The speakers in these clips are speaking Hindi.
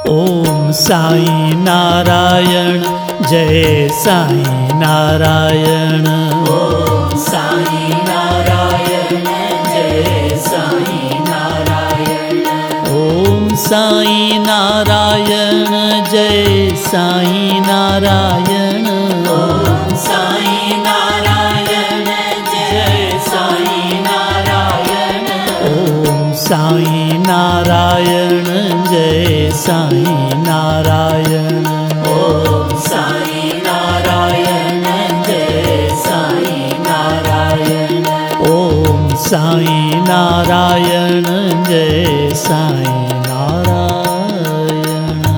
ओम साईं नारायण जय साईं नारायण। ओम साईं नारायण जय साईं नारायण। ओम साईं नारायण जय साईं नारायण। ओम साईं नारायण जय साईं नारायण। ओम साईं नारायण जय साईं नारायण। ओम साईं नारायण जय साईं नारायण। ओम साईं नारायण जय साईं नारायण।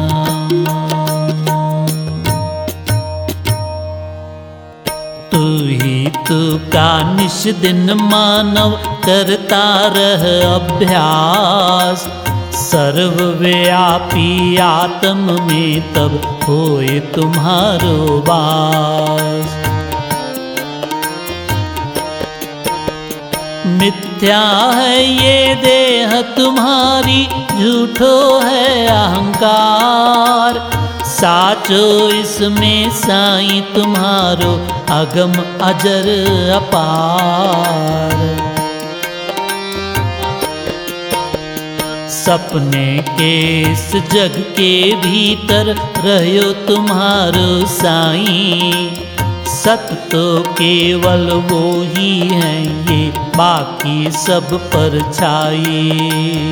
तू ही तू का निश दिन मानव करता रह अभ्यास। सर्वव्यापी आत्म में तब होए तुम्हारो वास। मिथ्या है ये देह तुम्हारी, झूठो है अहंकार। साचो इसमें साईं तुम्हारो अगम अजर अपार। सपने के इस जग के भीतर रहो तुम्हारो साईं। सत तो केवल वो ही है, ये बाकी सब परछाई।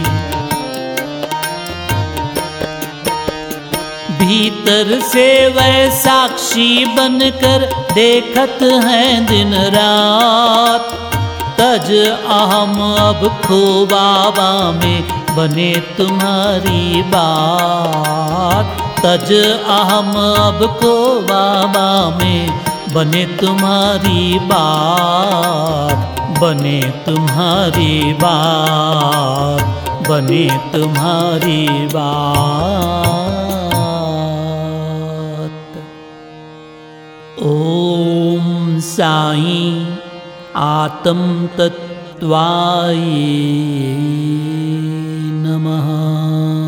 भीतर से वह साक्षी बनकर देखत हैं दिन रात। तज अहम अब खो बाबा में बने तुम्हारी बात। तज अहम अब खो बाबा में बने तुम्हारी बात। बने तुम्हारी बात। बने तुम्हारी बात। ओम साईं आत्म तत्वाय नमः।